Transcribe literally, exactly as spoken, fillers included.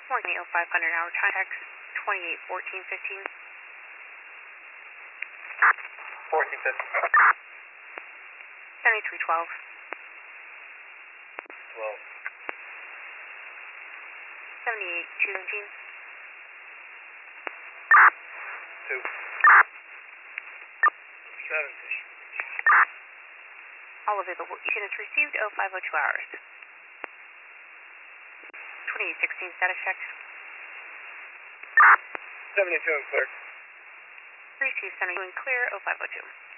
Morgan oh five hundred hour contact twenty-eight fourteen fifteen. fourteen fifteen. seventy-three twelve. twelve. seventy-eight two seventeen. two. seventy. All available units received oh five oh two hours. twenty-eight sixteen status check. seventy-two and clear. three two seventy-two and clear oh five oh two.